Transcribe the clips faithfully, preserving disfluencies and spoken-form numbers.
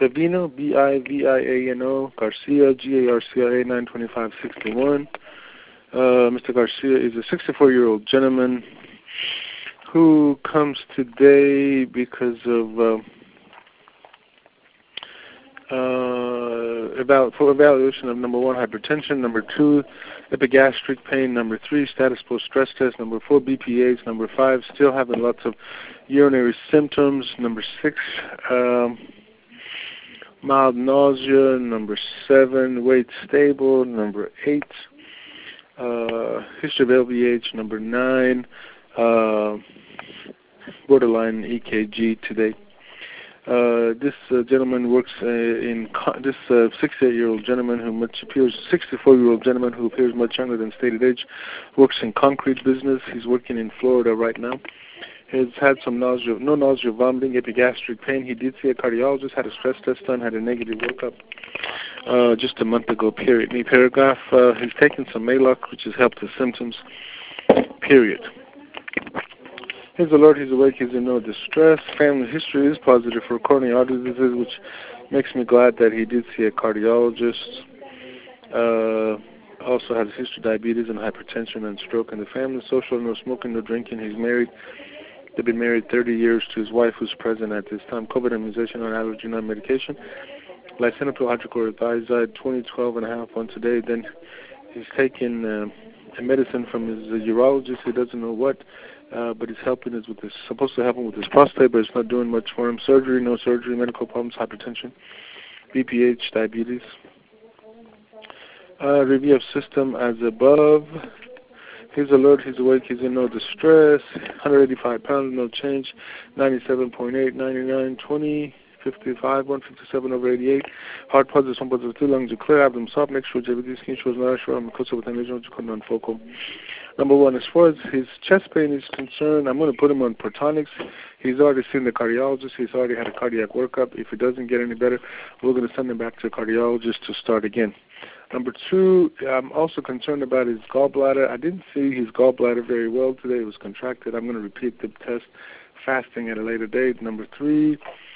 Bivino, B I V I A N O, Garcia, G A R C I A, nine twenty-five sixty-one. Uh, Mister Garcia is a sixty-four-year-old gentleman who comes today because of uh, uh, about for evaluation of number one, hypertension, number two, epigastric pain, number three, status post stress test, number four, B P H, number five, still having lots of urinary symptoms, number six, um, mild nausea, number seven, weight stable, number eight, uh, history of L V H, number nine, uh, borderline E K G today. Uh, this uh, gentleman works uh, in co- this uh, sixty-eight-year-old gentleman who much appears sixty-four-year-old gentleman who appears much younger than stated age, works in concrete business. He's working in Florida right now. Has had some nausea, no nausea, vomiting, epigastric pain. He did see a cardiologist, had a stress test done, had a negative workup uh, just a month ago. Period. Me paragraph. Uh, he's taken some Maalox, which has helped his symptoms. Period. His alert, he's awake, he's in no distress. Family history is positive for coronary artery disease, which makes me glad that he did see a cardiologist. Uh, also has history of diabetes and hypertension and stroke in the family. Social, no smoking, no drinking. He's married. They've been married thirty years to his wife, who's present at this time. COVID immunization on allergy, non medication. Lisinopril hydrochlorothiazide, twenty, twelve and a half once a day. Then he's taking uh, a medicine from his uh, urologist. He doesn't know what. Uh, but it's helping us with this, supposed to help him with his prostate, but it's not doing much for him. Surgery, no surgery, medical problems, hypertension, B P H, diabetes. Uh, review of system as above. He's alert, he's awake, he's in no distress. one hundred eighty-five pounds, no change. ninety-seven point eight, ninety-nine, twenty, fifty-five, one fifty-seven over eighty-eight. Heart positive, one positive, two lungs are clear. Abdomen soft, next show, J V D, skin shows not sure. I'm close with an lesion, which couldn't unfocal. Number one, as far as his chest pain is concerned, I'm going to put him on Protonix. He's already seen the cardiologist. He's already had a cardiac workup. If it doesn't get any better, we're going to send him back to a cardiologist to start again. Number two, I'm also concerned about his gallbladder. I didn't see his gallbladder very well today. It was contracted. I'm going to repeat the test fasting at a later date. Number three,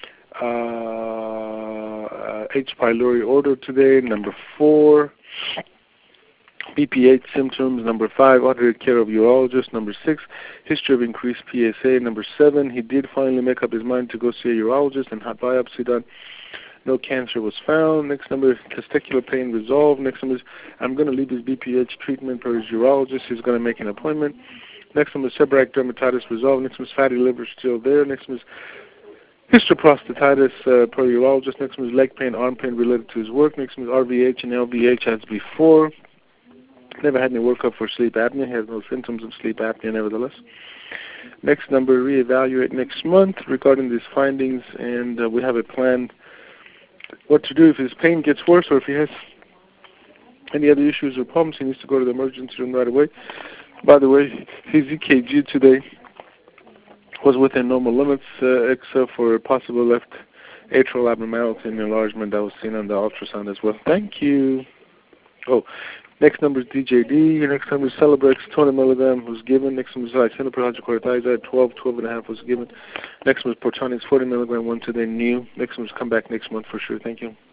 uh, H. pylori order today. Number four, B P H symptoms. Number five, ordered care of urologist. Number six, history of increased P S A. Number seven, he did finally make up his mind to go see a urologist and had biopsy done. No cancer was found. Next number, testicular pain resolved. Next number is, I'm going to leave his B P H treatment per his urologist. He's going to make an appointment. Next number is seborrheic dermatitis resolved. Next number is fatty liver still there. Next number is histoprostatitis uh, per urologist. Next number is leg pain, arm pain related to his work. Next number is R V H and L V H as before. Never had any workup for sleep apnea. He has no symptoms of sleep apnea nevertheless. Next number, reevaluate next month regarding these findings, and uh, we have a plan what to do if his pain gets worse or if he has any other issues or problems. He needs to go to the emergency room right away. By the way, his E K G today was within normal limits, uh, except for a possible left atrial abnormality and enlargement that was seen on the ultrasound as well. Thank you. Oh, next number is D J D. Your next number is Celebrex, twenty milligram was given. Next number is lisinopril hydrochlorothiazide, twelve, twelve and a half was given. Next one is Protonix, forty milligram, one today new. Next one is come back next month for sure. Thank you.